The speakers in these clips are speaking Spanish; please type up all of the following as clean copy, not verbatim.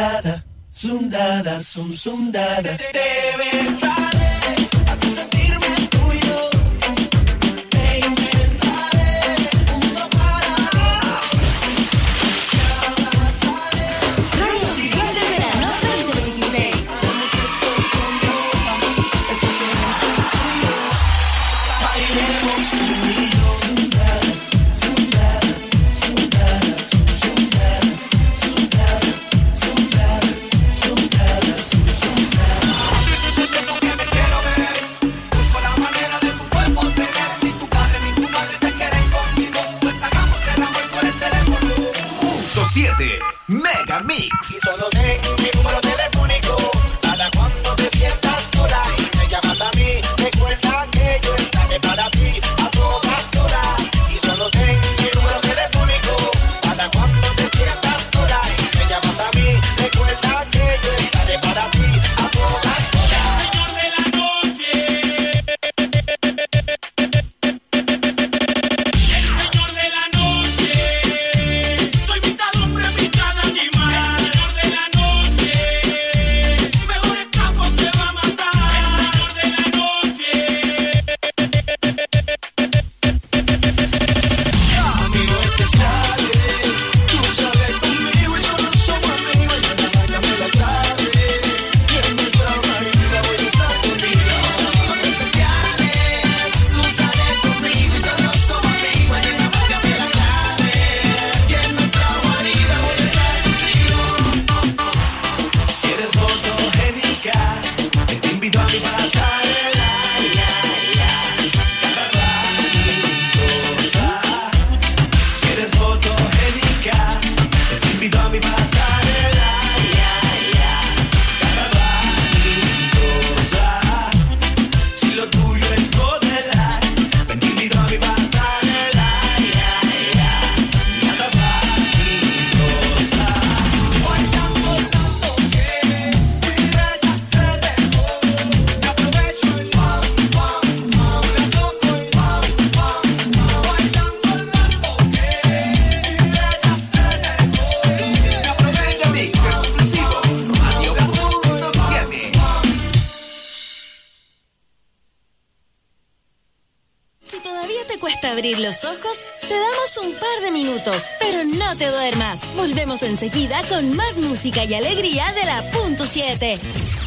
dada, zum dada, zum dada. Te besaré hasta sentirme tuyo. Te inventaré un mundo para te abrazaré. Festival de Verano 2026. Como sexo con ropa, esto será tuyo. Bailemos tú y yo. Zum dada, zum dada, zum dada, zum dada, zum dada, zum dada, zum dada, zum dada. Porque me quiero ver, busco la manera de tu cuerpo tener. Ni tu padre ni tu madre te quieren conmigo, pues hagamos el amor por el teléfono. Punto 7 Mega Mix. Y solo sé mi número telefónico para cuando te sientas sola y me llamas a mí. Recuerda que yo estaré para ti a todas horas. Y solo sé mi número telefónico para cuando te sientas sola y me llamas a mí. Recuerda que yo estaré para ti a todas horas. Señor de la noche. El señor de la noche. Soy mitad hombre, mitad animal. El señor de la noche. Mejor escapo te va a matar. El señor de la noche. Amigo especial, tú sales conmigo y solo somos amigos. Márcame la clave y en nuestra marita voy a estar contigo. Amigos especiales, tú sales conmigo y solo somos amigos. Márcame la clave y en nuestra marita voy a estar contigo. Si eres fotogénica, te invito a mi pasarela. Si eres fotogénica, te invito a mi pasarela. Carabanicosa. Si lo tuyo es modelar, te invito a mi pasarela. Carabanicosa. Bailando tanto que ella se dejó. Me aprovecho y pam, pam, pam, le toco y pam, pam, pam. Bailando tanto que ella se dejó. Me aprovecho y Mix exclusivo Radio Punto 7. Si todavía te cuesta abrir los ojos, te damos un par de minutos, pero no te duermas. Volvemos enseguida con más música y alegría de la Punto 7.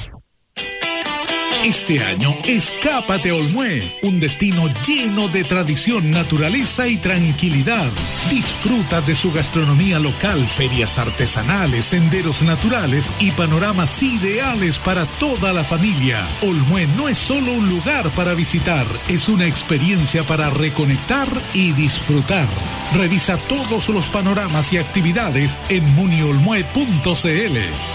Este año, escápate a Olmué, un destino lleno de tradición, naturaleza y tranquilidad. Disfruta de su gastronomía local, ferias artesanales, senderos naturales y panoramas ideales para toda la familia. Olmué no es solo un lugar para visitar, es una experiencia para reconectar y disfrutar. Revisa todos los panoramas y actividades en muniolmue.cl.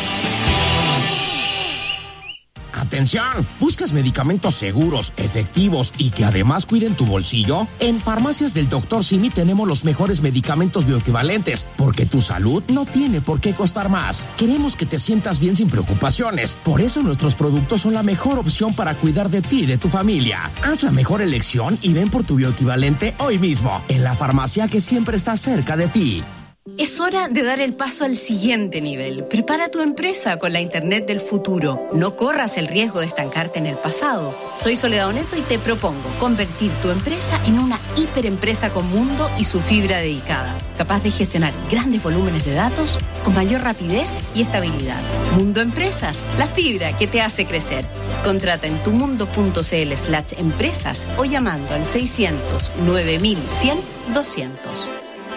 Atención, ¿buscas medicamentos seguros, efectivos y que además cuiden tu bolsillo? En Farmacias del Dr. Simi tenemos los mejores medicamentos bioequivalentes, porque tu salud no tiene por qué costar más. Queremos que te sientas bien sin preocupaciones, por eso nuestros productos son la mejor opción para cuidar de ti y de tu familia. Haz la mejor elección y ven por tu bioequivalente hoy mismo, en la farmacia que siempre está cerca de ti. Es hora de dar el paso al siguiente nivel. Prepara tu empresa con la Internet del futuro. No corras el riesgo de estancarte en el pasado. Soy Soledad Oneto y te propongo convertir tu empresa en una hiperempresa con mundo y su fibra dedicada, capaz de gestionar grandes volúmenes de datos con mayor rapidez y estabilidad. Mundo Empresas, la fibra que te hace crecer. Contrata en tumundo.cl/empresas o llamando al 600 9100 200.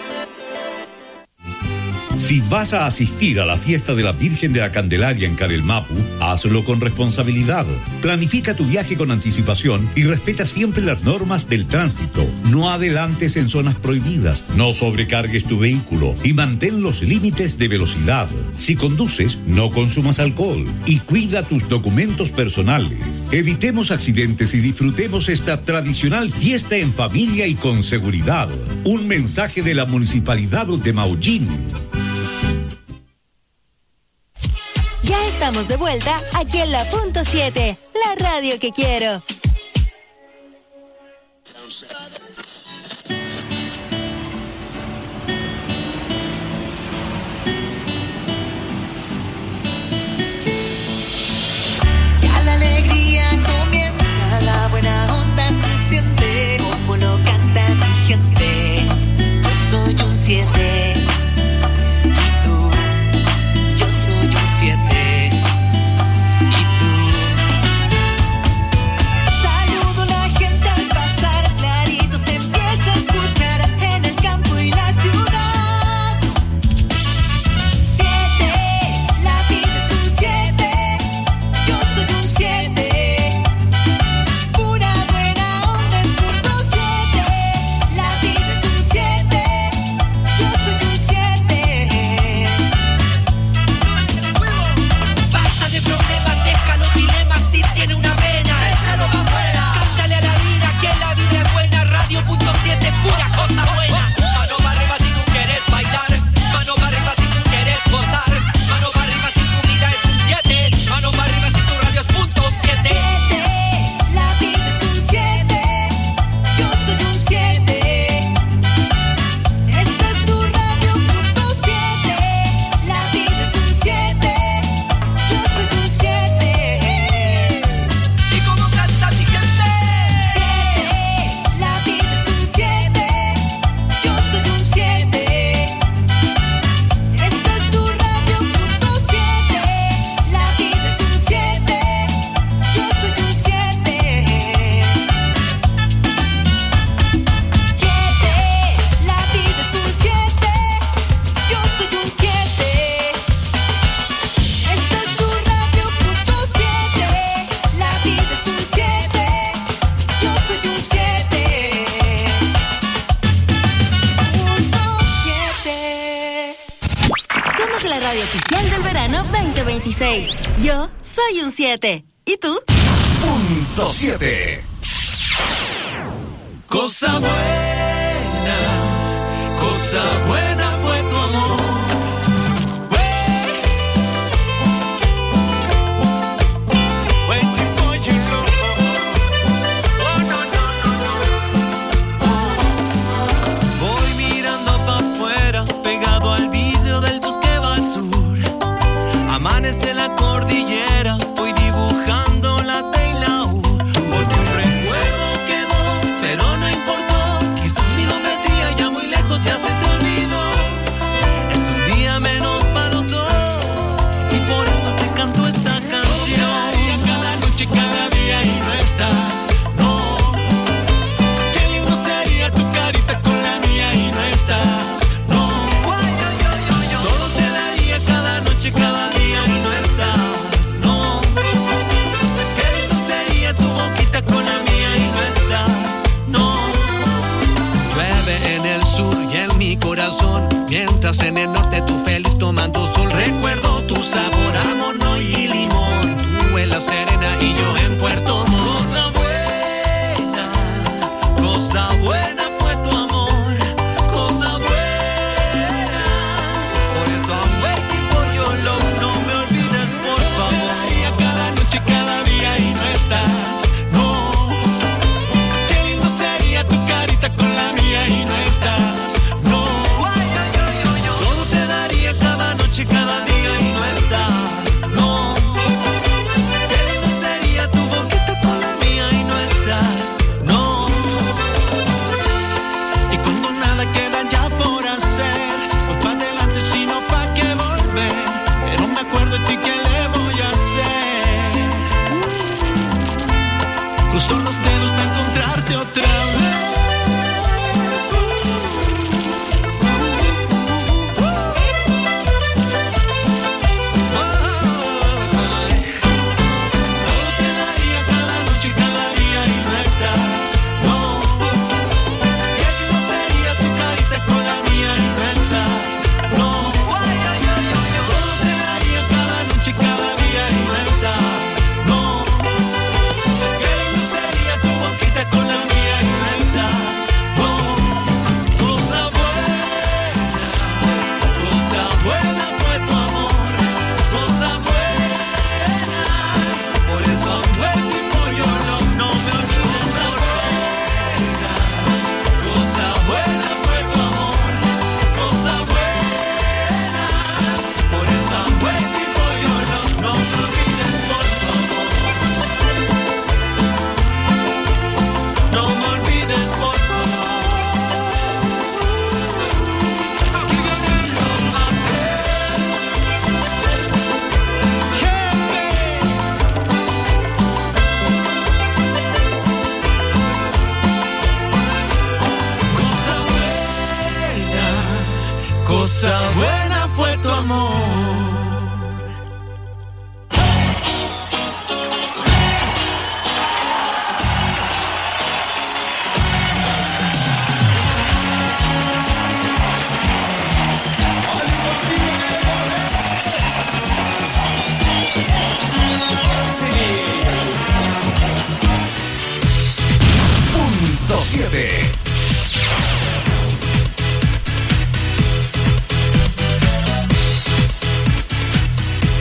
Si vas a asistir a la fiesta de la Virgen de la Candelaria en Carelmapu, hazlo con responsabilidad. Planifica tu viaje con anticipación y respeta siempre las normas del tránsito. No adelantes en zonas prohibidas, no sobrecargues tu vehículo y mantén los límites de velocidad. Si conduces, no consumas alcohol y cuida tus documentos personales. Evitemos accidentes y disfrutemos esta tradicional fiesta en familia y con seguridad. Un mensaje de la Municipalidad de Maullín. Ya estamos de vuelta aquí en la Punto 7, la radio que quiero. 7. Y tú, yo soy un 7. Y tú. Saludo a la gente al pasar, clarito se empieza a escuchar en el campo y la ciudad. 7, la vida es un 7. Yo soy un 7. Pura buena onda es punto 7. La vida es un 7. Yo soy un 7. Basta de problemas, deja los dilemas. Si tiene una vena, échalo para afuera. Cántale a la vida que la vida es buena. Radio.7, pura cosa buena. Mano para arriba si tú quieres bailar. Mano para arriba si tú quieres gozar. Mano para arriba si tu vida es un 7. Mano para arriba si tu radio es punto 7. La vida es un 7. Yo soy un 7. Esta es tu radio punto 7. La vida es un 7. Yo soy un 7. ¿Y cómo canta mi gente? 7. La vida es un 7. Yo soy un 7. Esta es tu radio punto 7. La vida es un 7. Yo soy un 7. 7. La vida es un 7. Yo soy un 7. Esta es tu radio punto 7. La vida es un 7. Yo soy un 7. Punto 7. Somos la radio oficial del verano 2026. Yo soy un 7. ¿Y tú? Punto 7. Cosa buena fue tu amor. Waiting for you, Lord. Oh, no, no, no, no. Voy mirando para afuera, pegado al vidrio del bus que va al sur. Amanece la cordillera, voy dibujando la T y la U. Porque un recuerdo quedó, pero no importó. Quizás mi nombre tía ya muy lejos ya se te olvidó. Es un día menos para los dos y por eso te canto esta canción. Cada noche, cada día y no estás, no. Qué lindo sería tu carita con la mía y no estás, no. Todo te daría cada noche, cada día y no estás, no. Qué lindo sería tu boquita con la mía y no estás, no. Llueve en el sur y en mi corazón, mientras en el norte tú feliz tomando sol. Recuerdo tu sabor a mono y limón, tú en La Serena y yo en Puerto Montt. Cosa buena fue tu amor, cosa buena. Por eso I'm waiting for your love, no me olvides por favor. Cada noche, cada día y no estás, no. Qué lindo sería tu carita con la mía y no estás, no. Todo te daría cada noche, cada día y no estás, no. Qué lindo sería tu boquita con la mía y no estás, no. Y cuando nada queda ya por hacer, pues pa' adelante sino pa' que volver. Pero me acuerdo de ti, ¿qué le voy a hacer? Cruzo los dedos para encontrarte otra vez. Todo te daría cada noche, cada día y no estás, no. Qué lindo sería tu carita con la mía y no estás, no. Todo te daría cada noche, cada día y no estás, no. Qué lindo sería tu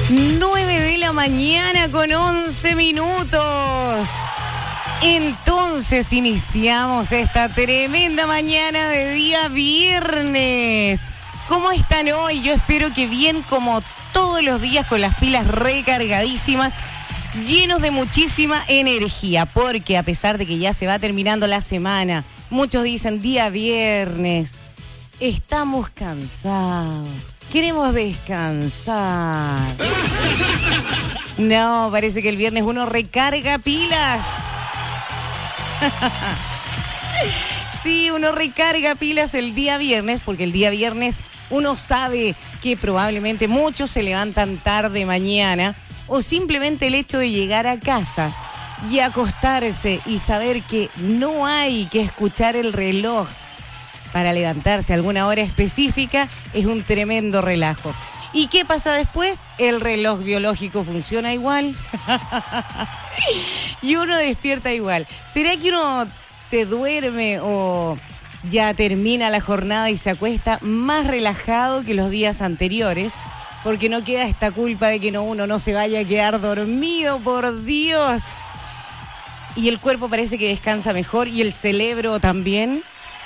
9 de la mañana con 11 minutos. Entonces iniciamos esta tremenda mañana de día viernes. ¿Cómo están hoy? Yo espero que bien, como todos los días, con las pilas recargadísimas, llenos de muchísima energía, porque a pesar de que ya se va terminando la semana, muchos dicen día viernes, estamos cansados, queremos descansar. No, parece que el viernes uno recarga pilas. Sí, uno recarga pilas el día viernes, porque el día viernes uno sabe que probablemente muchos se levantan tarde mañana, o simplemente el hecho de llegar a casa y acostarse y saber que no hay que escuchar el reloj para levantarse a alguna hora específica es un tremendo relajo. ¿Y qué pasa después? El reloj biológico funciona igual y uno despierta igual. ¿Será que uno se duerme o ya termina la jornada y se acuesta más relajado que los días anteriores? Porque no queda esta culpa de que uno no se vaya a quedar dormido, por Dios. Y el cuerpo parece que descansa mejor y el cerebro también.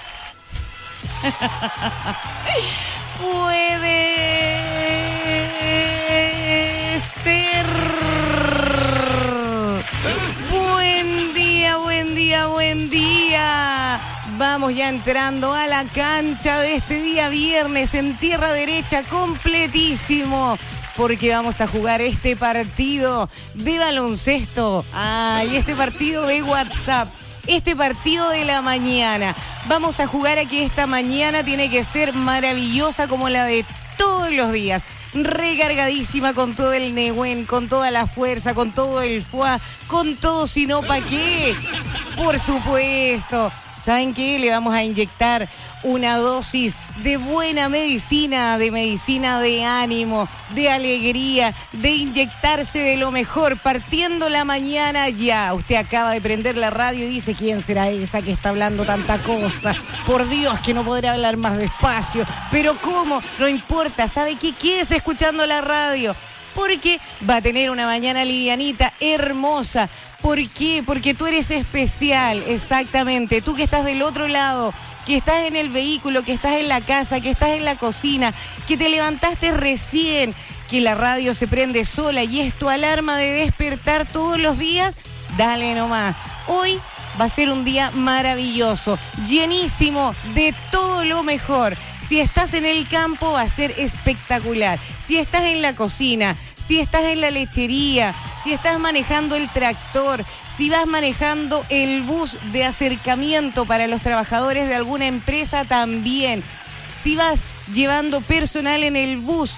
Puede ser. Buen día, buen día, buen día. Vamos ya entrando a la cancha de este día viernes en tierra derecha completísimo, porque vamos a jugar este partido de baloncesto. Ay, este partido de WhatsApp. Este partido de la mañana. Vamos a jugar a que esta mañana tiene que ser maravillosa como la de todos los días. Recargadísima con todo el Nehuen, con toda la fuerza, con todo el fuá, con todo, si no, ¿pa' qué? Por supuesto. ¿Saben qué? Le vamos a inyectar una dosis de buena medicina de ánimo, de alegría, de inyectarse de lo mejor, partiendo la mañana ya. Usted acaba de prender la radio y dice, ¿quién será esa que está hablando tanta cosa? Por Dios, que no podrá hablar más despacio. Pero ¿cómo? No importa. ¿Sabe qué? Quédese escuchando la radio, porque va a tener una mañana livianita, hermosa. ¿Por qué? Porque tú eres especial, exactamente. Tú que estás del otro lado, que estás en el vehículo, que estás en la casa, que estás en la cocina, que te levantaste recién, que la radio se prende sola y es tu alarma de despertar todos los días, dale nomás. Hoy va a ser un día maravilloso, llenísimo de todo lo mejor. Si estás en el campo va a ser espectacular. Si estás en la cocina, si estás en la lechería, si estás manejando el tractor, si vas manejando el bus de acercamiento para los trabajadores de alguna empresa también, si vas llevando personal en el bus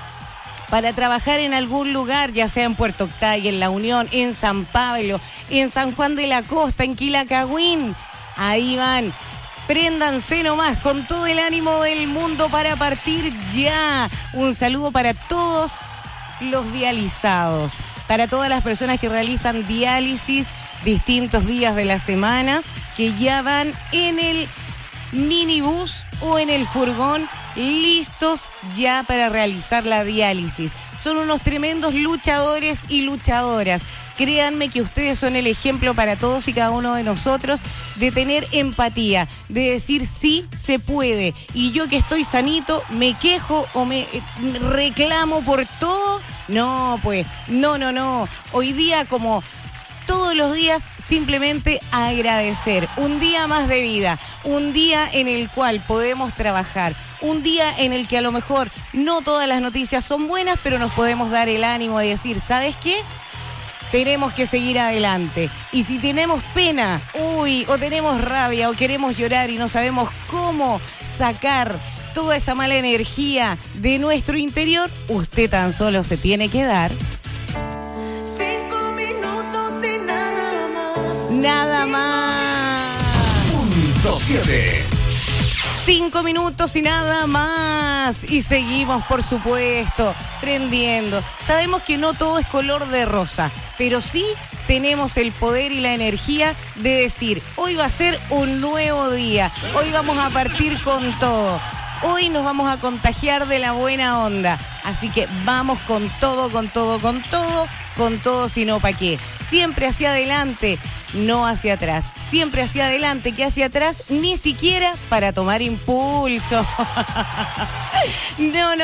para trabajar en algún lugar, ya sea en Puerto Octay, en La Unión, en San Pablo, en San Juan de la Costa, en Quilacagüín, ahí van. Préndanse nomás con todo el ánimo del mundo para partir ya. Un saludo para todos los dializados, para todas las personas que realizan diálisis distintos días de la semana, que ya van en el minibús o en el furgón listos ya para realizar la diálisis. Son unos tremendos luchadores y luchadoras. Créanme que ustedes son el ejemplo para todos y cada uno de nosotros de tener empatía, de decir sí se puede. Y yo que estoy sanito, me quejo o me reclamo por todo. No, pues, no. Hoy día, como todos los días, simplemente agradecer. Un día más de vida, un día en el cual podemos trabajar, un día en el que a lo mejor no todas las noticias son buenas, pero nos podemos dar el ánimo de decir, ¿sabes qué? Tenemos que seguir adelante. Y si tenemos pena, o tenemos rabia, o queremos llorar y no sabemos cómo sacar toda esa mala energía de nuestro interior, usted tan solo se tiene que dar 5 minutos de nada más. nada más. Punto 7. 5 minutos y nada más. Y seguimos, por supuesto, prendiendo. Sabemos que no todo es color de rosa, pero sí tenemos el poder y la energía de decir, hoy va a ser un nuevo día, hoy vamos a partir con todo, hoy nos vamos a contagiar de la buena onda, Así que vamos con todo, sino ¿para qué? Siempre hacia adelante, no hacia atrás. Siempre hacia adelante, que hacia atrás, ni siquiera para tomar impulso. No.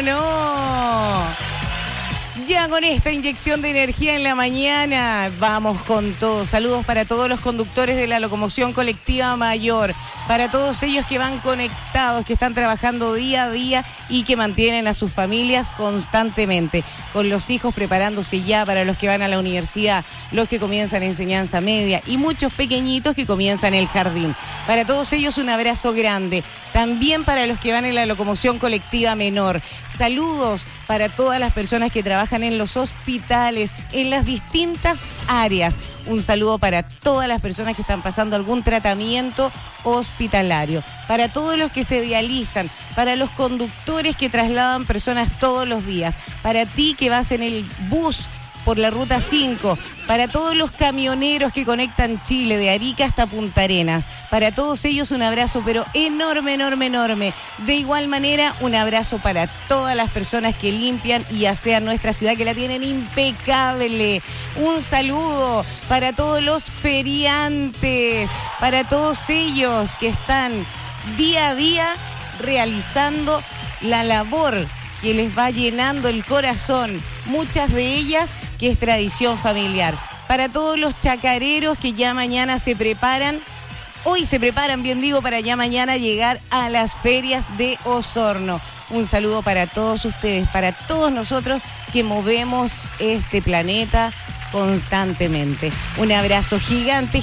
Ya con esta inyección de energía en la mañana, vamos con todo. Saludos para todos los conductores de la locomoción colectiva mayor, para todos ellos que van conectados, que están trabajando día a día y que mantienen a sus familias constantemente, con los hijos preparándose ya para los que van a la universidad, los que comienzan enseñanza media y muchos pequeñitos que comienzan el jardín. Para todos ellos un abrazo grande. También para los que van en la locomoción colectiva menor. Saludos para todas las personas que trabajan en los hospitales, en las distintas áreas. Un saludo para todas las personas que están pasando algún tratamiento hospitalario. Para todos los que se dializan, para los conductores que trasladan personas todos los días. Para ti que vas en el bus por la Ruta 5, para todos los camioneros que conectan Chile, de Arica hasta Punta Arenas. Para todos ellos un abrazo, pero enorme. De igual manera, un abrazo para todas las personas que limpian y asean nuestra ciudad, que la tienen impecable. Un saludo para todos los feriantes, para todos ellos que están día a día realizando la labor que les va llenando el corazón. Muchas de ellas que es tradición familiar. Para todos los chacareros que ya mañana se preparan, hoy se preparan, bien digo, para ya mañana llegar a las ferias de Osorno. Un saludo para todos ustedes, para todos nosotros que movemos este planeta constantemente. Un abrazo gigante.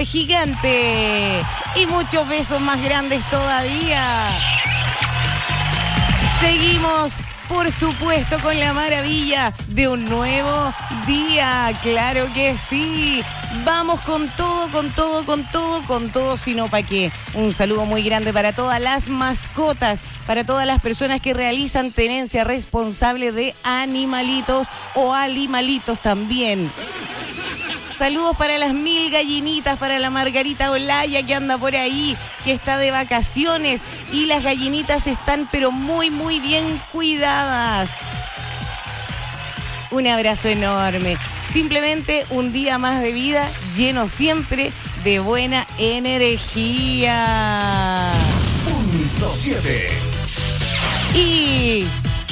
Y muchos besos más grandes todavía. Seguimos, por supuesto, con la maravilla de un nuevo día. Claro que sí. Vamos con todo, sino ¿para qué? Un saludo muy grande para todas las mascotas, para todas las personas que realizan tenencia responsable de animalitos o alimalitos también. Saludos para las 1000 gallinitas, para la Margarita Olaya que anda por ahí, que está de vacaciones y las gallinitas están pero muy bien cuidadas. Un abrazo enorme. Simplemente un día más de vida lleno siempre de buena energía. Punto 7. Y...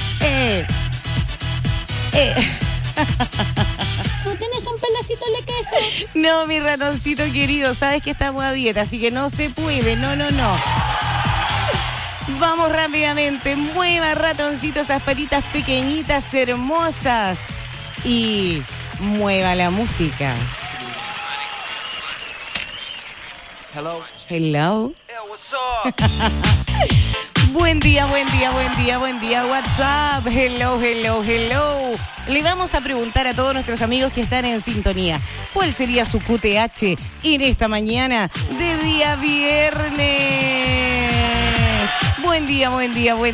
¿No tienes un pedacito de queso? No, mi ratoncito querido, sabes que estamos a dieta, así que no se puede, no. Vamos rápidamente, mueva ratoncito esas patitas pequeñitas, hermosas. Y mueva la música. Hello. Hello. Hey, what's up? Buen día, WhatsApp. Hello. Le vamos a preguntar a todos nuestros amigos que están en sintonía, ¿cuál sería su QTH en esta mañana de día viernes? Buen día. Muy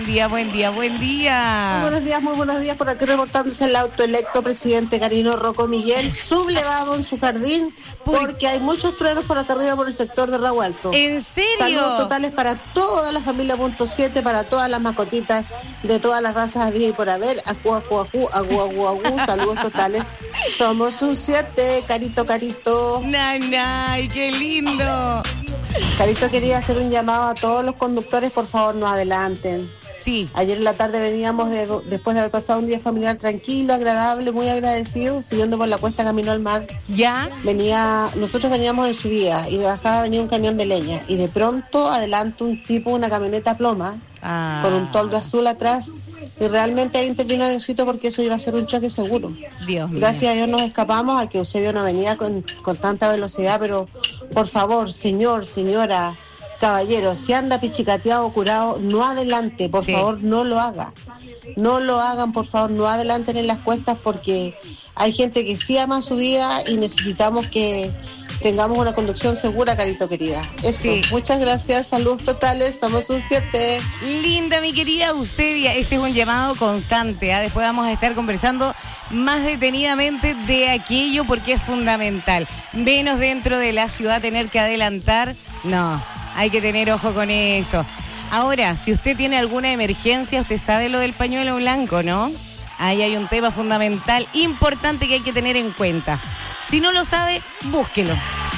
buenos días, por aquí reportándose el autoelecto presidente Karino Rocco Miguel, sublevado en su jardín, porque hay muchos truenos por acá arriba por el sector de Rago Alto. ¿En serio? Saludos totales para toda la familia Punto 7, para todas las mascotitas de todas las razas habidas y por haber. Agu, saludos totales. Somos un 7, Carito. Nay, qué lindo. Carito, quería hacer un llamado a todos los conductores, por favor, no adelanten. Sí. Ayer en la tarde veníamos después de haber pasado un día familiar tranquilo, agradable, muy agradecido, subiendo por la cuesta camino al mar. ¿Ya? Nosotros veníamos en subida y de bajada venía un camión de leña y de pronto adelante un tipo, una camioneta ploma, con un toldo azul atrás, y realmente ahí intervino Diosito porque eso iba a ser un choque seguro. Dios mío. Gracias a Dios nos escapamos, a que Eusebio no venía con tanta velocidad, pero por favor, señora, caballero, si anda pichicateado o curado, no adelante, por favor, no lo haga. No lo hagan, por favor, no adelanten en las cuestas, porque hay gente que sí ama su vida y necesitamos que tengamos una conducción segura, Carito querida. Eso, sí. Muchas gracias, saludos totales, somos un 7. Linda, mi querida Eusebia, ese es un llamado constante, ¿eh? Después vamos a estar conversando más detenidamente de aquello porque es fundamental. Menos dentro de la ciudad tener que adelantar, no, hay que tener ojo con eso. Ahora, si usted tiene alguna emergencia, usted sabe lo del pañuelo blanco, ¿no? Ahí hay un tema fundamental, importante que hay que tener en cuenta. Si no lo sabe, búsquelo.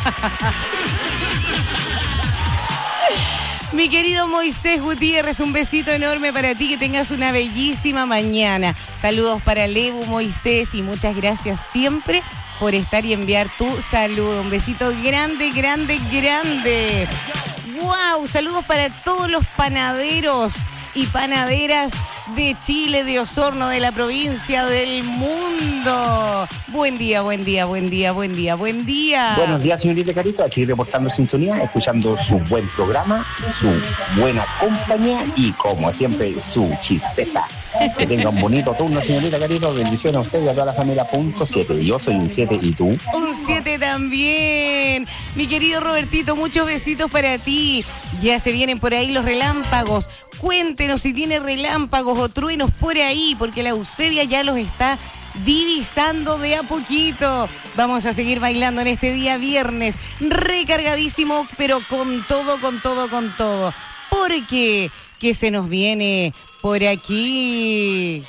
Mi querido Moisés Gutiérrez, un besito enorme para ti, que tengas una bellísima mañana. Saludos para Lebu, Moisés, y muchas gracias siempre por estar y enviar tu saludo. Un besito grande, grande, grande. ¡Wow! Saludos para todos los panaderos y panaderas de Chile, de Osorno, de la provincia, del mundo. Buen día, buen día, buen día, buen día, buen día. Buenos días, señorita Carito, aquí reportando sintonía, escuchando su buen programa, su buena compañía y, como siempre, su chispeza. Que tenga un bonito turno, señorita Carito. Bendiciones a usted y a toda la familia. .7. Yo soy un 7 y tú. Un 7 también. Mi querido Robertito, muchos besitos para ti. Ya se vienen por ahí los relámpagos. Cuéntenos si tiene relámpagos o truenos por ahí, porque la Eusebia ya los está divisando de a poquito. Vamos a seguir bailando en este día viernes, recargadísimo, pero con todo, con todo, con todo. Porque que se nos viene por aquí.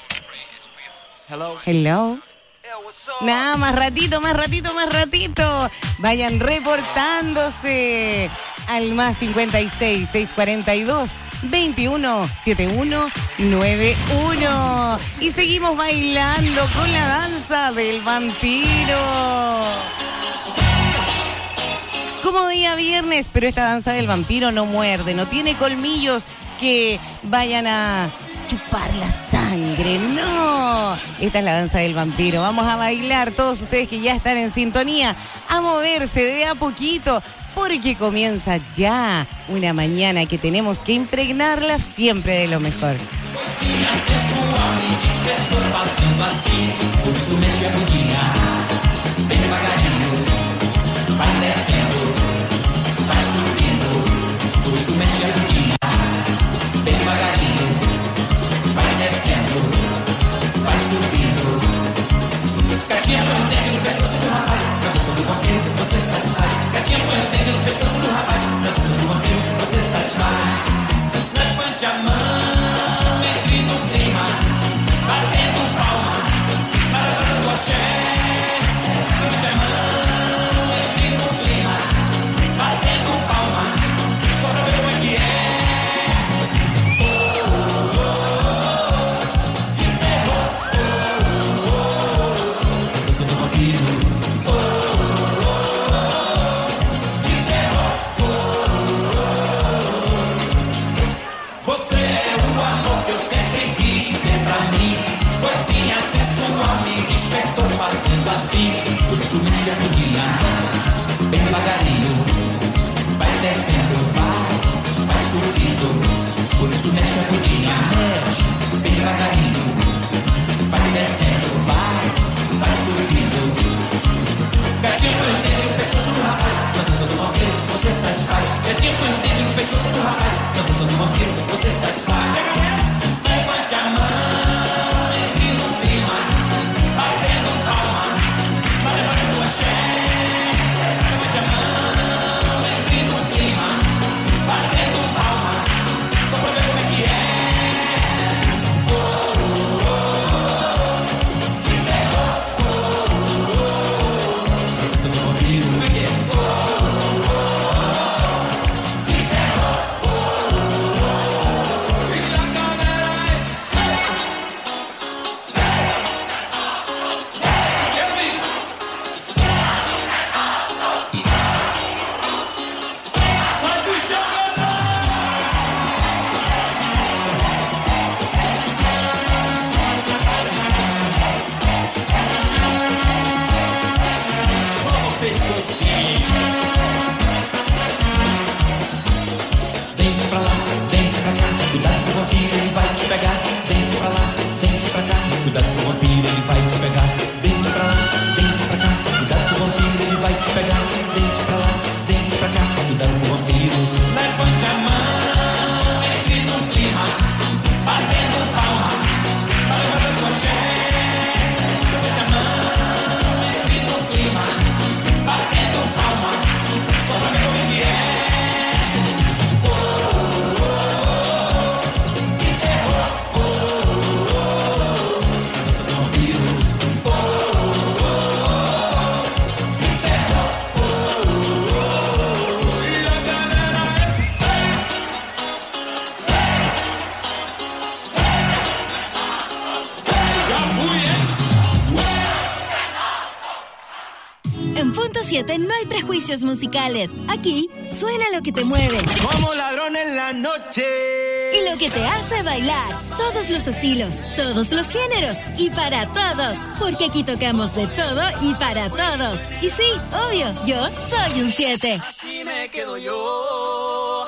Hello. Nada, más ratito, más ratito, más ratito. Vayan reportándose al más 56 642 21 71 91. Y seguimos bailando con la danza del vampiro. Como día viernes, pero esta danza del vampiro no muerde, no tiene colmillos que vayan a chupar la sangre, no. Esta es la danza del vampiro. Vamos a bailar, todos ustedes que ya están en sintonía, a moverse de a poquito, porque comienza ya una mañana que tenemos que impregnarla siempre de lo mejor. Gatinha põe o dente no pescoço do rapaz, na dança do vampiro você satisfaz. Gatinha põe o dente no pescoço do rapaz, na dança do vampiro você satisfaz. Levante a mão, entre no clima, batendo palma, para o axé. Levante a mão, entre no clima, batendo palma, só pra ver como é que é. Fazendo assim, por isso mexe a rodinha, bem devagarinho, vai descendo, vai subindo, por isso mexe a rodinha, mexe, bem devagarinho, vai descendo, vai subindo. Gatinho põe o dedo no pescoço do rapaz, na dança do vampiro você satisfaz. Gatinho põe o dedo no pescoço do rapaz, na dança do vampiro você satisfaz. Levante a mão, entre no clima, batendo palma, vai levando o axé. Levante a mão, entre no clima, batendo palma, só pra ver como é que é. .7 no hay prejuicios musicales. Aquí suena lo que te mueve. Como ladrón en la noche. Y lo que te hace bailar. Todos los estilos, todos los géneros y para todos. Porque aquí tocamos de todo y para todos. Y sí, obvio, yo soy un 7. Así me quedo yo.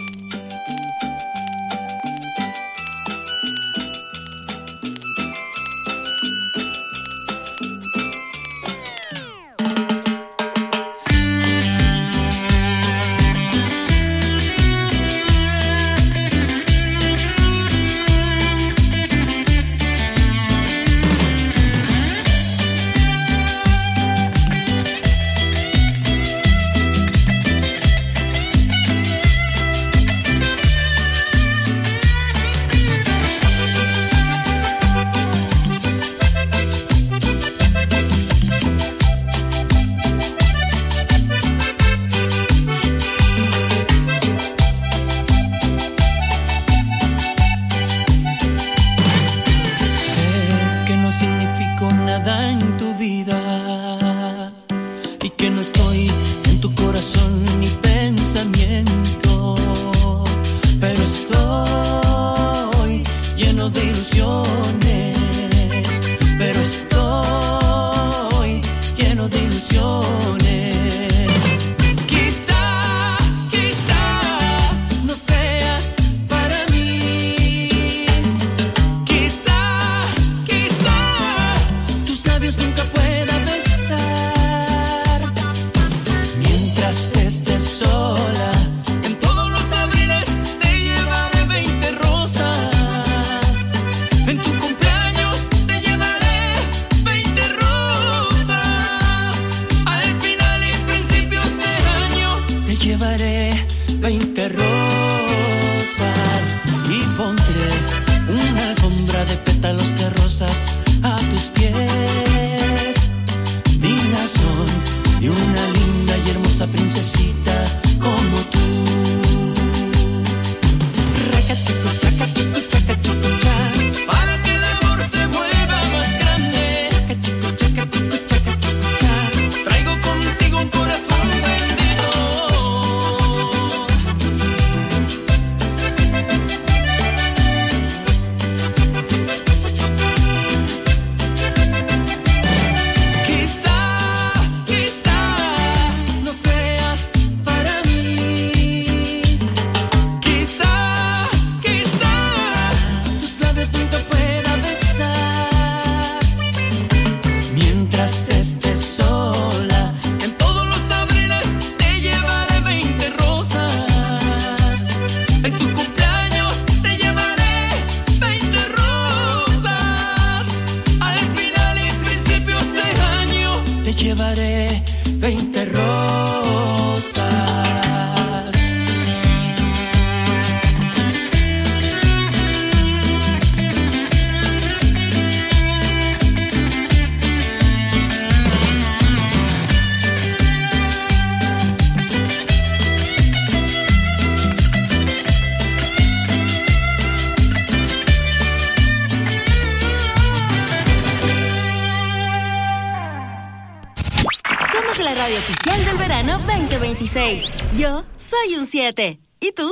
Oficial del verano 2026. Yo soy un 7. ¿Y tú?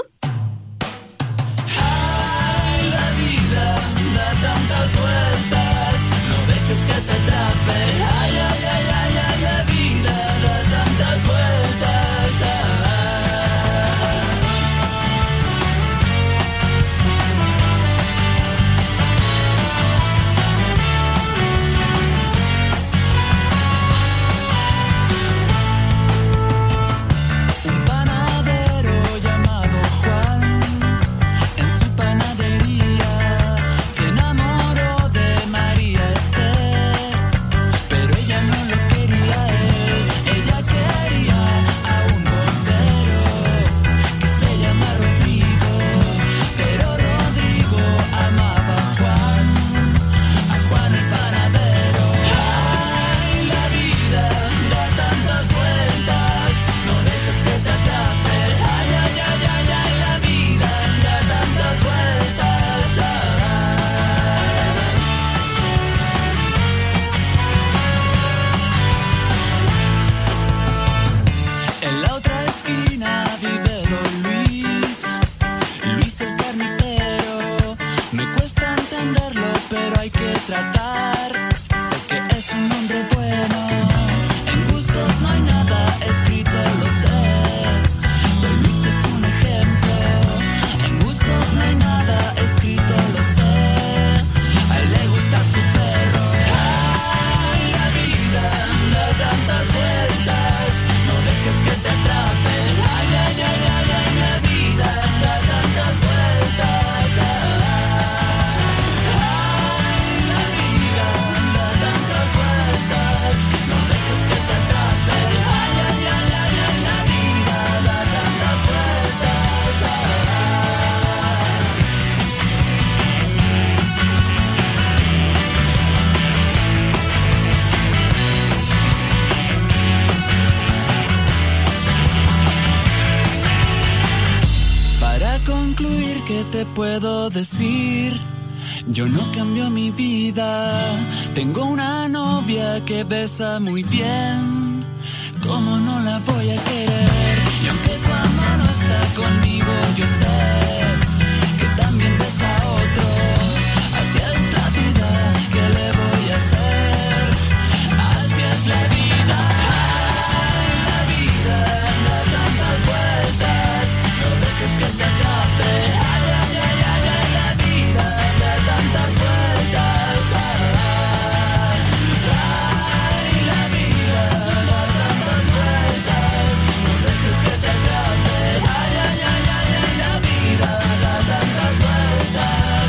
Ay, la vida da tantas vueltas. No dejes que te atrape. Ay, ay, ay, ay, ay, la vida da tantas vueltas. De te puedo decir? Yo no cambio mi vida. Tengo una novia que besa muy bien. ¿Cómo no la voy a querer? Y aunque tu amor no está conmigo, yo sé que también besa a otro. Así es la vida, ¿qué le voy a hacer? Así es la vida. Ay, la vida da tantas vueltas. No dejes que te atrape. Ay, ay, ay, ay, ay, la vida da tantas vueltas. Ay, la vida da tantas vueltas. No dejes que te atrape. Ay, ay, ay, ay, ay, la vida da tantas vueltas.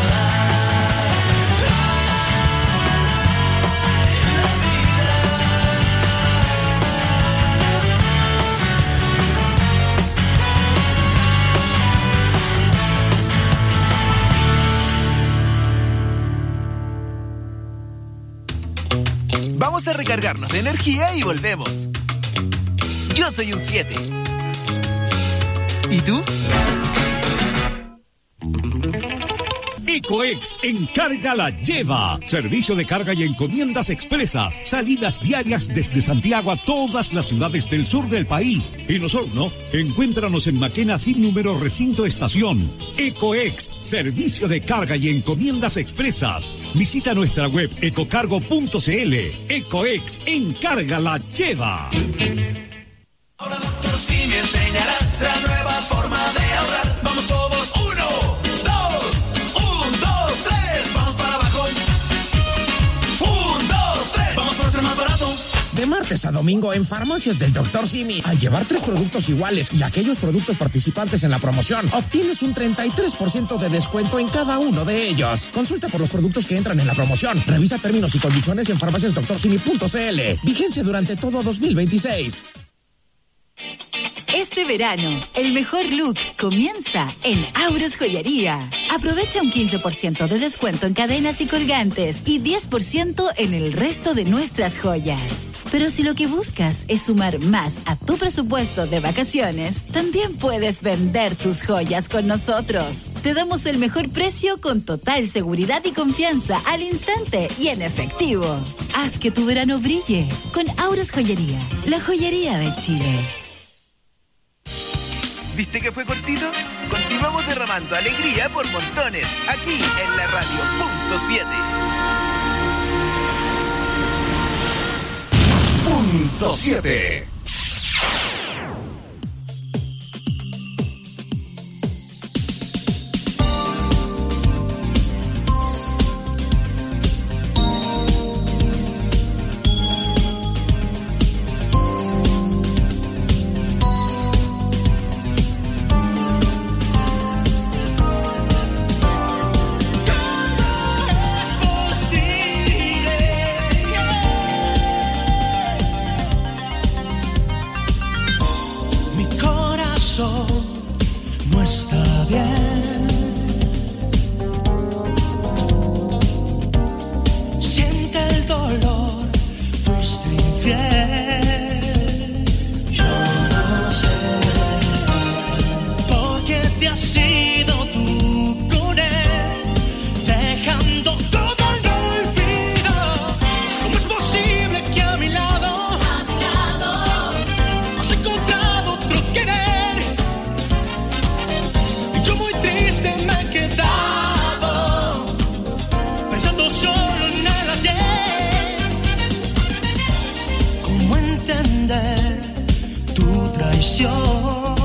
Vamos a recargarnos de energía y volvemos. Yo soy un 7. ¿Y tú? Ecoex Encarga la Lleva. Servicio de carga y encomiendas expresas. Salidas diarias desde Santiago a todas las ciudades del sur del país. En Osorno, encuéntranos en Maquena sin número recinto estación. Ecoex, servicio de carga y encomiendas expresas. Visita nuestra web ecocargo.cl. Ecoex Encarga la Lleva. Ahora Doctor Simi enseñará la nueva forma de ahorrar. Vamos todos, 1, 2, 3, vamos para abajo. 1, 2, 3, vamos por ser más barato. De martes a domingo en Farmacias del Dr. Simi. Al llevar 3 productos iguales y aquellos productos participantes en la promoción, obtienes un 33% de descuento en cada uno de ellos. Consulta por los productos que entran en la promoción. Revisa términos y condiciones en farmaciasdoctorsimi.cl. Vigencia durante todo 2026. Este verano, el mejor look comienza en Auros Joyería. Aprovecha un 15% de descuento en cadenas y colgantes y 10% en el resto de nuestras joyas. Pero si lo que buscas es sumar más a tu presupuesto de vacaciones, también puedes vender tus joyas con nosotros. Te damos el mejor precio con total seguridad y confianza al instante y en efectivo. Haz que tu verano brille con Auros Joyería, la joyería de Chile. ¿Viste que fue cortito? Continuamos derramando alegría por montones, aquí en la radio Punto 7. Punto 7. No está bien. Siente el dolor, fuiste infiel. Yo no sé por qué te has ido tú con él, dejando todo al olvido. ¿Cómo es posible que a mi lado has encontrado otro querer? Me he quedado pensando solo en el ayer. ¿Cómo entender tu traición?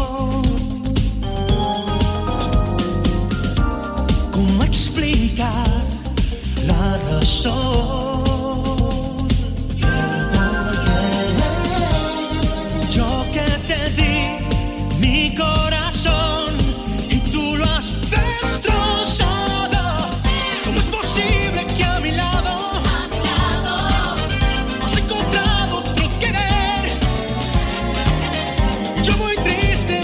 ¿Cómo explicar la razón? Yo que te di mi corazón y tú lo has destrozado. ¿Cómo es posible que a mi lado has encontrado otro querer? Yo muy triste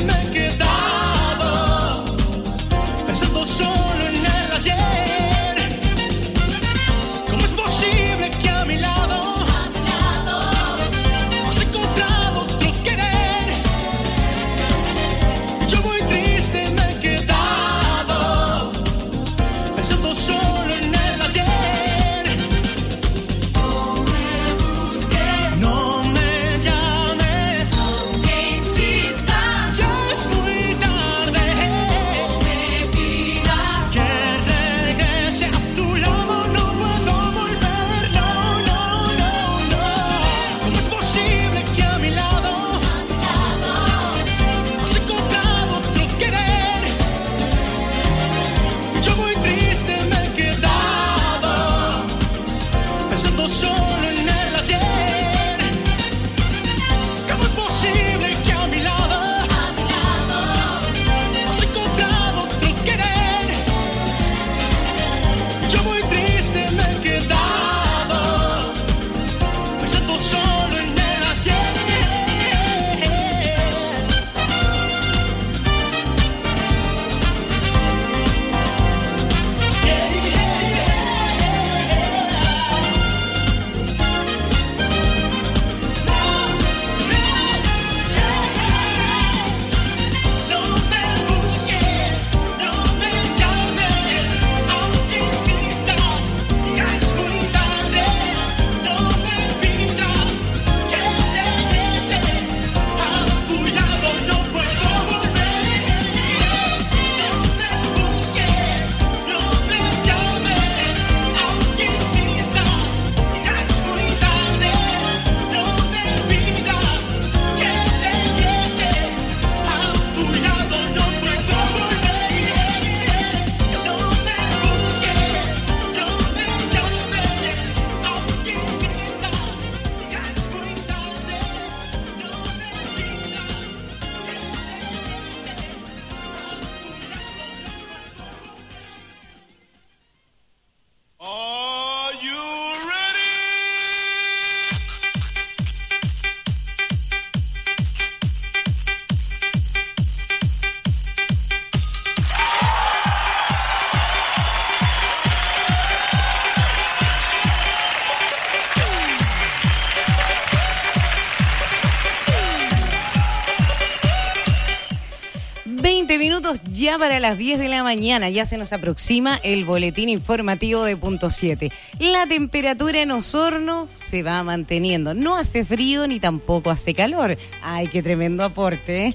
segundos ya para las 10 de la mañana. Ya se nos aproxima el boletín informativo de Punto 7. La temperatura en Osorno se va manteniendo. No hace frío ni tampoco hace calor. Ay, qué tremendo aporte, ¿eh?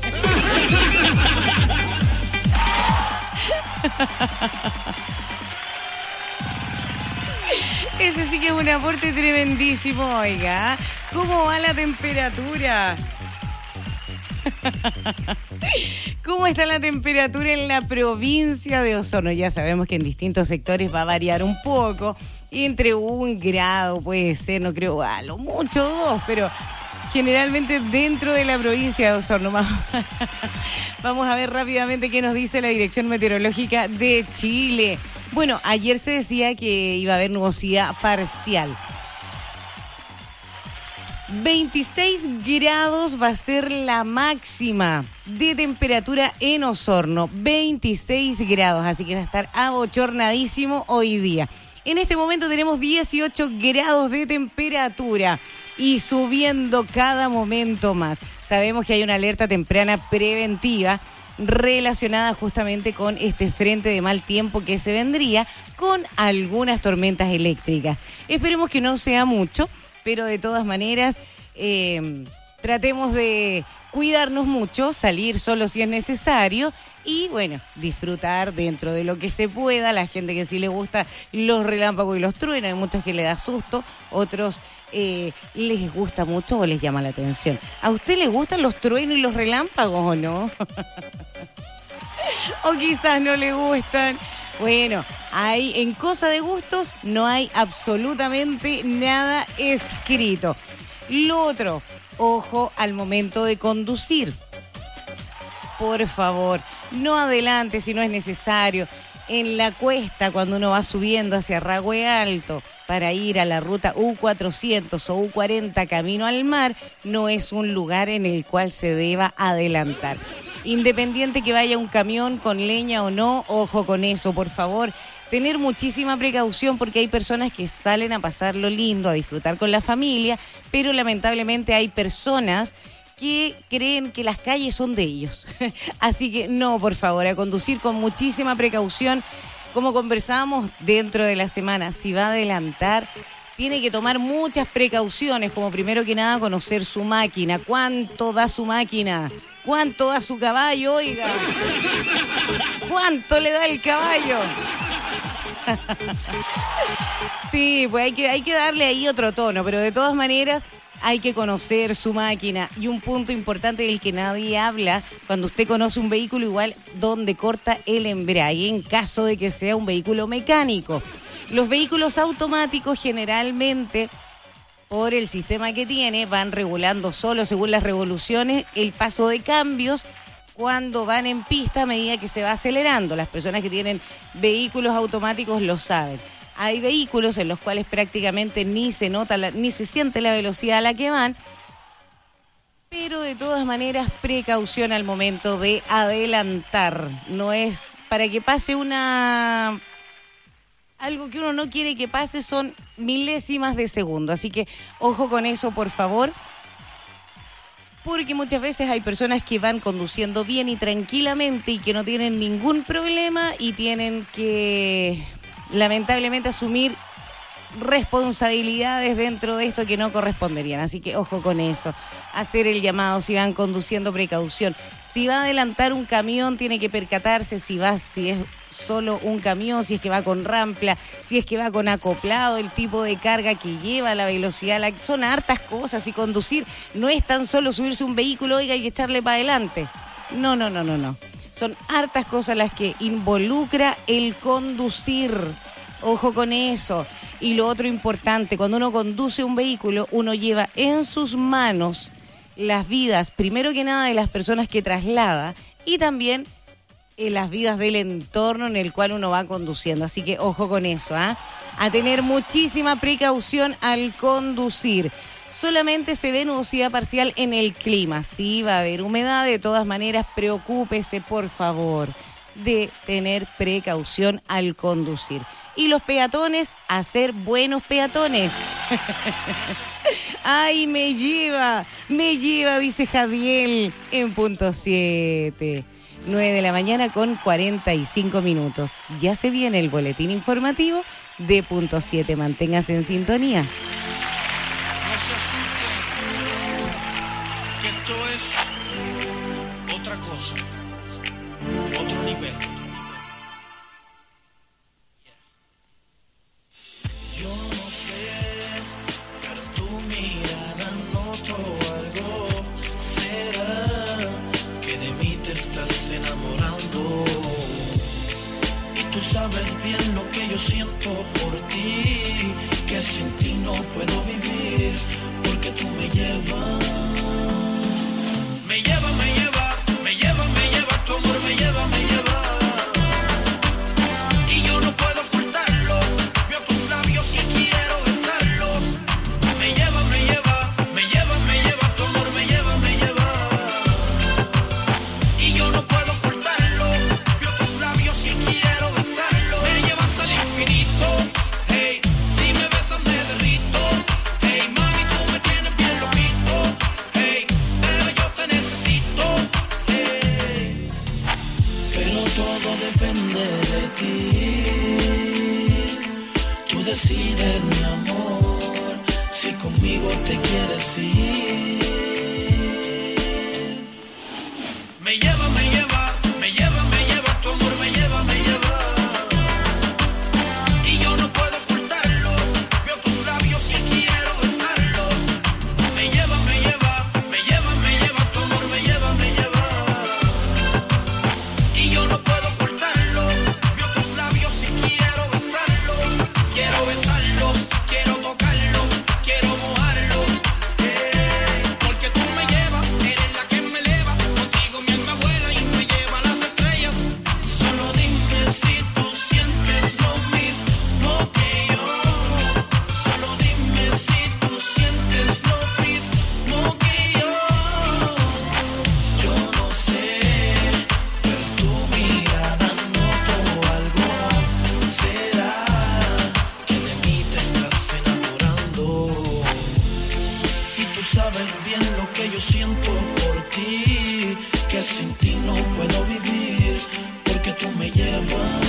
Ese sí que es un aporte tremendísimo, oiga. ¿Cómo va la temperatura? ¿Cómo está la temperatura en la provincia de Osorno? Ya sabemos que en distintos sectores va a variar un poco. Entre 1 grado puede ser, no creo, a lo mucho 2, pero generalmente dentro de la provincia de Osorno. Vamos a ver rápidamente qué nos dice la Dirección Meteorológica de Chile. Bueno, ayer se decía que iba a haber nubosidad parcial. 26 grados va a ser la máxima de temperatura en Osorno. 26 grados, así que va a estar abochornadísimo hoy día. En este momento tenemos 18 grados de temperatura y subiendo cada momento más. Sabemos que hay una alerta temprana preventiva relacionada justamente con este frente de mal tiempo que se vendría con algunas tormentas eléctricas. Esperemos que no sea mucho, pero de todas maneras tratemos de cuidarnos mucho, salir solo si es necesario y bueno, disfrutar dentro de lo que se pueda. La gente que sí le gusta los relámpagos y los truenos, hay muchos que le da susto, otros les gusta mucho o les llama la atención. ¿A usted le gustan los truenos y los relámpagos o no? O quizás no le gustan. Bueno, ahí en cosa de gustos no hay absolutamente nada escrito. Lo otro, ojo al momento de conducir. Por favor, no adelante si no es necesario. En la cuesta, cuando uno va subiendo hacia Ragüe Alto para ir a la ruta U400 o U40 camino al mar, no es un lugar en el cual se deba adelantar. Independiente que vaya un camión con leña o no, ojo con eso, por favor. Tener muchísima precaución porque hay personas que salen a pasarlo lindo, a disfrutar con la familia, pero lamentablemente hay personas que creen que las calles son de ellos. Así que no, por favor, a conducir con muchísima precaución. Como conversábamos dentro de la semana, si va a adelantar, tiene que tomar muchas precauciones, como primero que nada conocer su máquina. ¿Cuánto da su máquina? ¿Cuánto da su caballo? Oiga, ¿cuánto le da el caballo? Sí, pues hay que darle ahí otro tono, pero de todas maneras hay que conocer su máquina. Y un punto importante del que nadie habla, cuando usted conoce un vehículo, igual dónde corta el embrague en caso de que sea un vehículo mecánico. Los vehículos automáticos generalmente, por el sistema que tiene, van regulando solo según las revoluciones el paso de cambios cuando van en pista a medida que se va acelerando. Las personas que tienen vehículos automáticos lo saben. Hay vehículos en los cuales prácticamente ni se nota, ni se siente la velocidad a la que van, pero de todas maneras precaución al momento de adelantar. No es para que pase algo que uno no quiere que pase, son milésimas de segundo. Así que ojo con eso, por favor, porque muchas veces hay personas que van conduciendo bien y tranquilamente y que no tienen ningún problema y tienen que lamentablemente asumir responsabilidades dentro de esto que no corresponderían. Así que ojo con eso, hacer el llamado si van conduciendo, precaución. Si va a adelantar un camión, tiene que percatarse si es solo un camión, si es que va con rampla, si es que va con acoplado, el tipo de carga que lleva, la velocidad, son hartas cosas. Y conducir no es tan solo subirse a un vehículo, oiga, y echarle para adelante. No. Son hartas cosas las que involucra el conducir. Ojo con eso. Y lo otro importante, cuando uno conduce un vehículo, uno lleva en sus manos las vidas, primero que nada, de las personas que traslada y también las vidas del entorno en el cual uno va conduciendo. Así que ojo con eso, ¿ah? A tener muchísima precaución al conducir. Solamente se ve nubosidad parcial en el clima. Sí, va a haber humedad. De todas maneras, preocúpese, por favor, de tener precaución al conducir. Y los peatones, a ser buenos peatones. Ay, me lleva, dice Jadiel en Punto 7. 9 de la mañana con 45 minutos. Ya se viene el boletín informativo de Punto 7. Manténgase en sintonía. No se asusten, que esto es otra cosa, otro nivel. Yo no sé, pero tu mirada noto algo. ¿Será que de mí te estás enamorando? Y tú sabes bien lo que yo siento por ti, que sin ti no puedo vivir, porque tú me llevas. Me lleva, me lleva, me lleva, me lleva, tu amor me lleva, me lleva. Y yo no puedo ocultarlo, veo tus labios y quiero besarlos. Me lleva, me lleva, me lleva, me lleva, tu amor me lleva, me lleva. Y yo no puedo ocultarlo, veo tus labios y quiero besarlos. Me llevas al infinito, hey, si me besas me derrito. Hey, mami, tú me tienes bien loquito. Hey, bebé, yo te necesito. Hey, pero todo depende de ti. Tú decides, mi amor, si conmigo te quieres ir. Me lleva, me lleva, me lleva, me lleva, tu amor me lleva, me lleva. Y yo no puedo ocultarlo, veo tus labios y quiero besarlos. Me lleva, me lleva, me lleva, me lleva, tu amor me lleva, me lleva. Y yo no puedo ocultarlo, veo tus labios y quiero besarlos. Quiero besarlos, quiero tocarlos, quiero mojarlos. Porque tú me llevas, eres la que me eleva. Contigo mi alma vuela y me lleva a las estrellas. Solo dime si tú sientes lo mismo que yo. Solo dime si tú sientes lo mismo que yo. Yo no sé, pero tu mirada noto algo. ¿Será que de mí te estás enamorando? Y tú sabes bien lo que yo siento por ti, que sin ti no puedo vivir, porque tú me llevas.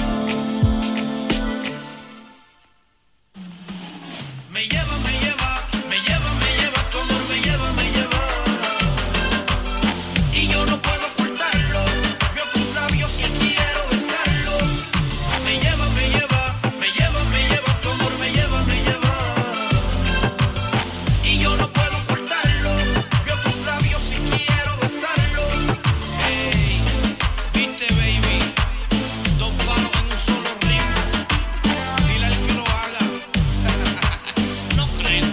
Me lleva, me lleva, me lleva, me lleva, tu amor me lleva, me lleva. Y yo no puedo ocultarlo, veo tus labios y quiero besarlos. Me lleva, me lleva, me lleva, me lleva, tu amor me lleva, me lleva. Y yo no puedo ocultarlo, veo tus labios y quiero besarlos. Hey, viste baby, dos palos en un solo ritmo. Dile al que lo haga. No creen.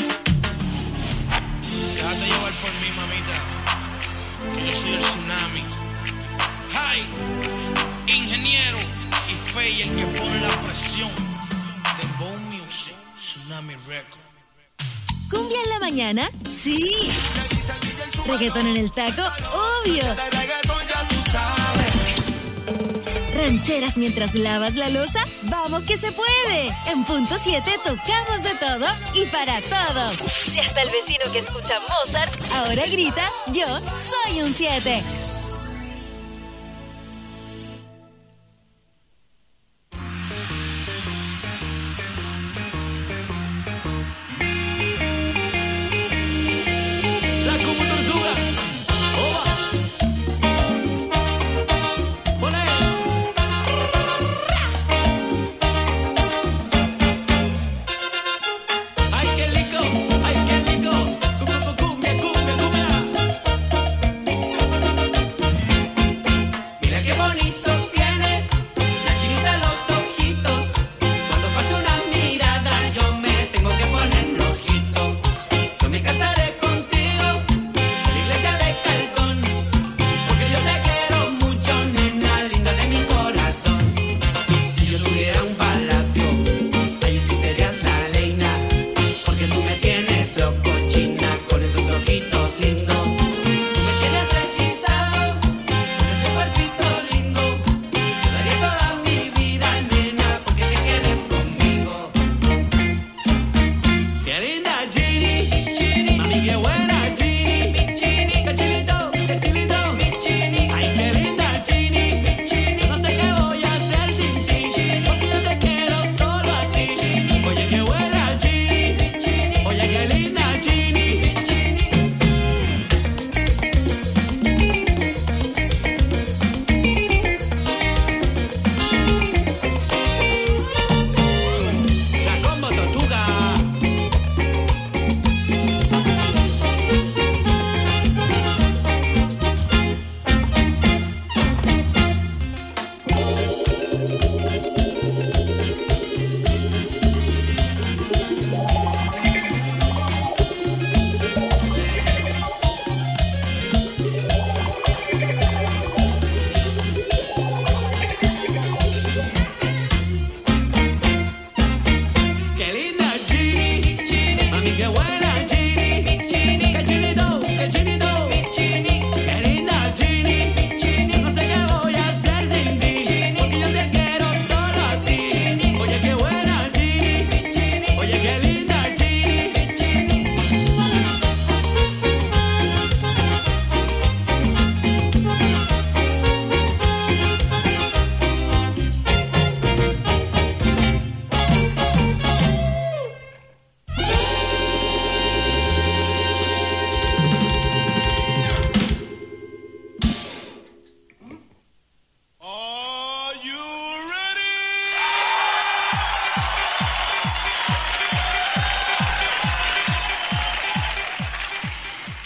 Déjate llevar por mí, mamita, que yo soy el tsunami. Hi, ingeniero y Fey, el que pone la presión. Dembow Music, Tsunami Record. ¿Cumbia en la mañana? Sí. ¿Reggaetón en el taco? Obvio. ¿Rancheras mientras lavas la loza? ¡Vamos que se puede! En Punto 7 tocamos de todo y para todos. Si hasta el vecino que escucha Mozart ahora grita, yo soy un 7. La como tortuga. Oba. Ay, qué rico, ay, qué rico. Cumbia, cumbia, cumbia.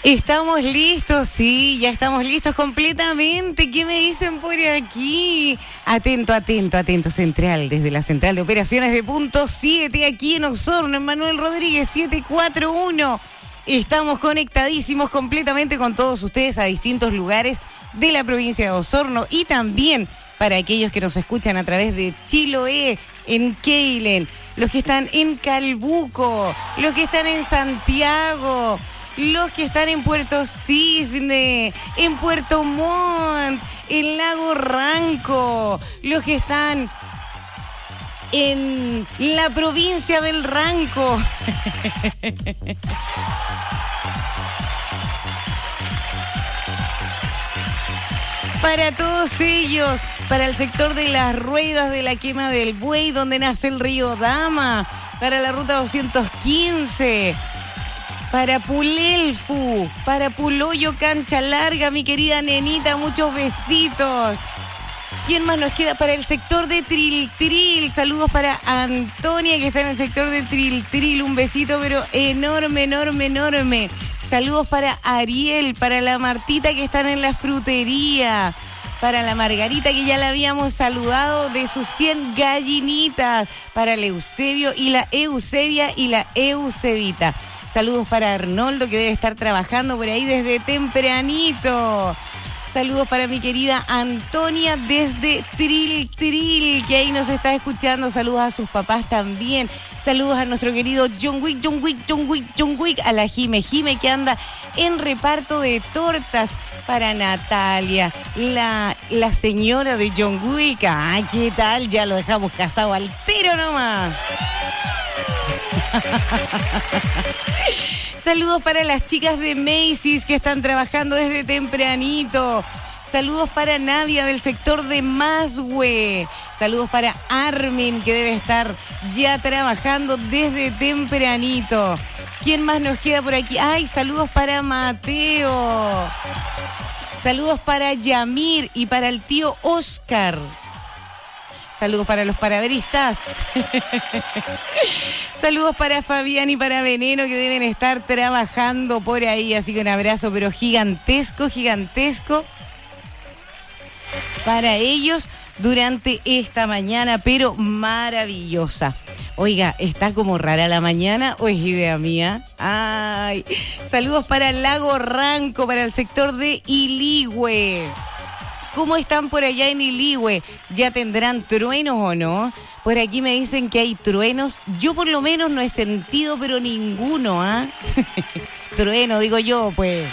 Estamos listos, sí, ya estamos listos completamente. ¿Qué me dicen por aquí? Atento, central, desde la central de operaciones de Punto 7, aquí en Osorno, en Manuel Rodríguez 741. Estamos conectadísimos completamente con todos ustedes a distintos lugares de la provincia de Osorno y también para aquellos que nos escuchan a través de Chiloé, en Keilen, los que están en Calbuco, los que están en Santiago, los que están en Puerto Cisne, en Puerto Montt, en Lago Ranco, los que están en la provincia del Ranco. Para todos ellos, para el sector de las ruedas de la quema del buey, donde nace el río Dama, para la ruta 215, para Pulelfu, para Puloyo Cancha Larga, mi querida nenita, muchos besitos. ¿Quién más nos queda? Para el sector de Triltril, saludos para Antonia, que está en el sector de Triltril, un besito pero enorme, enorme, enorme. Saludos para Ariel, para la Martita que están en la frutería, para la Margarita que ya la habíamos saludado de sus 100 gallinitas, para el Eusebio y la Eusebia y la Eusebita. Saludos para Arnoldo que debe estar trabajando por ahí desde tempranito. Saludos para mi querida Antonia desde Tril, que ahí nos está escuchando. Saludos a sus papás también. Saludos a nuestro querido John Wick, a la Jime que anda en reparto de tortas. Para Natalia, la señora de John Wick. Ay, ¿qué tal? Ya lo dejamos casado al tiro nomás. Saludos para las chicas de Macy's que están trabajando desde tempranito. Saludos para Nadia del sector de Mashue. Saludos para Armin que debe estar ya trabajando desde tempranito. ¿Quién más nos queda por aquí? Ay, saludos para Mateo. Saludos para Yamir y para el tío Oscar. Saludos para los parabrisas. Saludos para Fabián y para Veneno que deben estar trabajando por ahí. Así que un abrazo, pero gigantesco para ellos durante esta mañana, pero maravillosa. Oiga, ¿está como rara la mañana o es idea mía? Ay, saludos para el Lago Ranco, para el sector de Iligüe. ¿Cómo están por allá en Iligüe? ¿Ya tendrán truenos o no? Por aquí me dicen que hay truenos. Yo por lo menos no he sentido, pero ninguno, ¿ah? Trueno, digo yo, pues.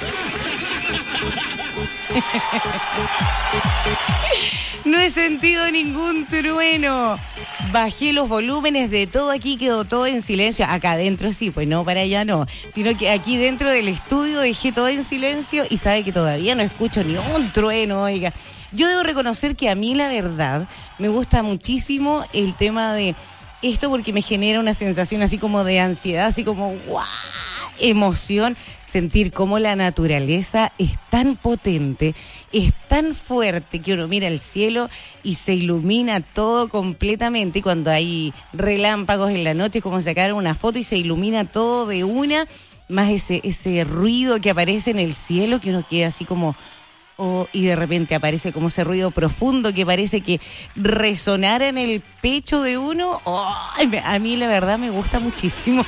No he sentido ningún trueno. Bajé los volúmenes de todo aquí, quedó todo en silencio. Acá adentro sí, pues no, para allá no. Sino que aquí dentro del estudio dejé todo en silencio y sabe que todavía no escucho ni un trueno, oiga. Yo debo reconocer que a mí, la verdad, me gusta muchísimo el tema de esto porque me genera una sensación así como de ansiedad, así como ¡guau! Emoción. Sentir cómo la naturaleza es tan potente, es tan fuerte que uno mira el cielo y se ilumina todo completamente. Y cuando hay relámpagos en la noche es como sacar una foto y se ilumina todo de una, más ese ruido que aparece en el cielo que uno queda así como... y de repente aparece como ese ruido profundo que parece que resonara en el pecho de uno. A mí la verdad me gusta muchísimo.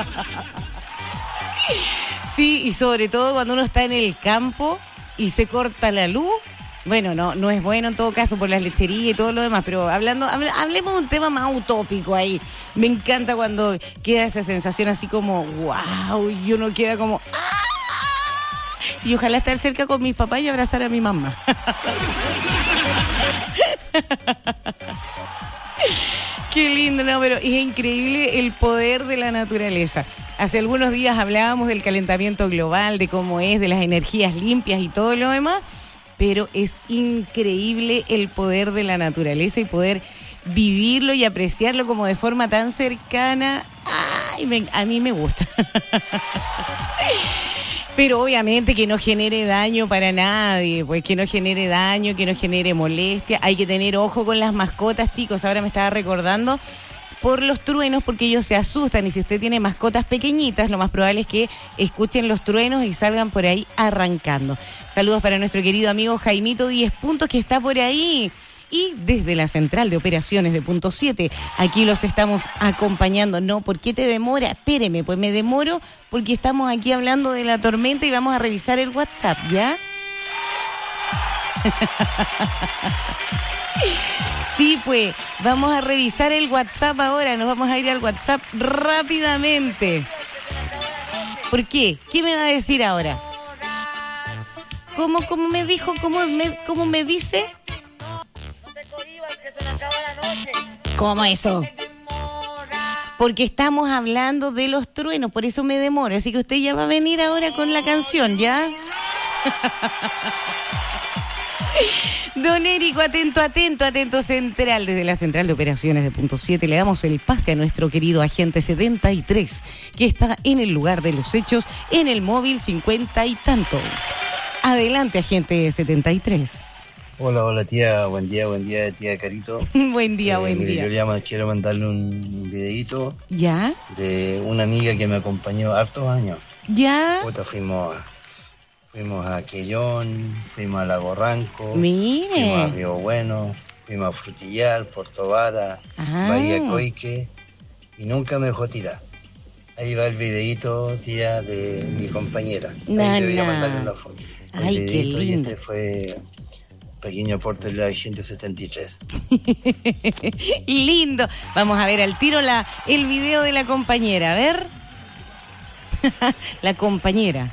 Sí, y sobre todo cuando uno está en el campo y se corta la luz. Bueno, no es bueno en todo caso por las lecherías y todo lo demás, pero hablemos de un tema más utópico ahí. Me encanta cuando queda esa sensación así como wow, y uno queda como y ojalá estar cerca con mis papás y abrazar a mi mamá. Qué lindo, ¿no? Pero es increíble el poder de la naturaleza. Hace algunos días hablábamos del calentamiento global, de cómo es, de las energías limpias y todo lo demás, pero es increíble el poder de la naturaleza y poder vivirlo y apreciarlo como de forma tan cercana. Ay, a mí me gusta. Pero obviamente que no genere daño para nadie, pues que no genere daño, que no genere molestia. Hay que tener ojo con las mascotas, chicos. Ahora me estaba recordando por los truenos, porque ellos se asustan, y si usted tiene mascotas pequeñitas, lo más probable es que escuchen los truenos y salgan por ahí arrancando. Saludos para nuestro querido amigo Jaimito 10 Puntos, que está por ahí. Y desde la central de operaciones de Punto 7, aquí los estamos acompañando. No, ¿por qué te demora? Espéreme, pues me demoro porque estamos aquí hablando de la tormenta y vamos a revisar el WhatsApp, ¿ya? Sí, pues, vamos a revisar el WhatsApp ahora. Nos vamos a ir al WhatsApp rápidamente. ¿Por qué? ¿Qué me va a decir ahora? ¿Cómo me dijo? ¿Cómo me dice? ¿Cómo eso? Porque estamos hablando de los truenos, por eso me demoro. Así que usted ya va a venir ahora con la canción, ¿ya? Don Érico, atento central. Desde la central de operaciones de Punto 7 le damos el pase a nuestro querido agente 73, que está en el lugar de los hechos, en el móvil 50 y tanto. Adelante, agente 73. Hola tía, buen día tía Carito. Buen día. Yo quiero mandarle un videíto. ¿Ya? De una amiga que me acompañó hartos años. ¿Ya? Fuimos a Quellón, fuimos a Lago Ranco. Mire. Fuimos a Río Bueno, fuimos a Frutillar, Puerto Vara, Bahía Coique, y nunca me dejó tirar. Ahí va el videíto, tía, de mi compañera. Ahí debería mandarle una foto. Ay, qué lindo. Y fue pequeño aporte de la agente 73. Lindo. Vamos a ver al tiro el video de la compañera. A ver. La compañera.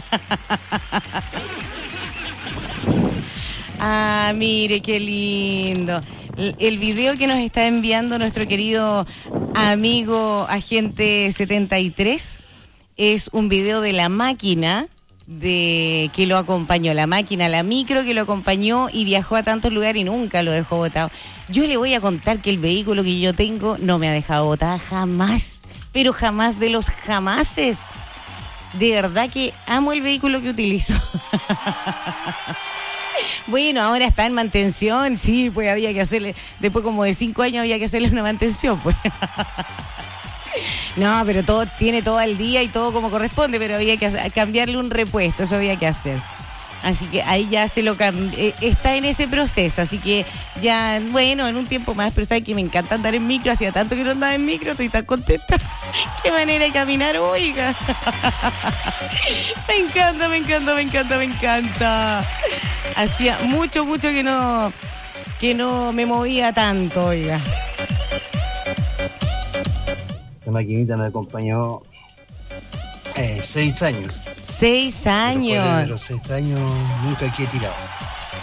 Ah, mire, qué lindo. El video que nos está enviando nuestro querido amigo agente 73 es un video de la máquina que lo acompañó, la máquina, la micro que lo acompañó y viajó a tantos lugares y nunca lo dejó botado. Yo le voy a contar que el vehículo que yo tengo no me ha dejado botada jamás, pero jamás de los jamases. De verdad que amo el vehículo que utilizo. Bueno, ahora está en mantención, sí, pues había que hacerle, después como de 5 años había que hacerle una mantención, pues. No, pero tiene todo al día y todo como corresponde, pero había que cambiarle un repuesto, eso había que hacer. Así que ahí ya está en ese proceso, así que ya, bueno, en un tiempo más, pero sabe que me encanta andar en micro, hacía tanto que no andaba en micro, estoy tan contenta. Qué manera de caminar, oiga. Me encanta. Hacía mucho que no me movía tanto, oiga. La maquinita me acompañó 6 años. 6 años. Después de los 6 años nunca he tirado.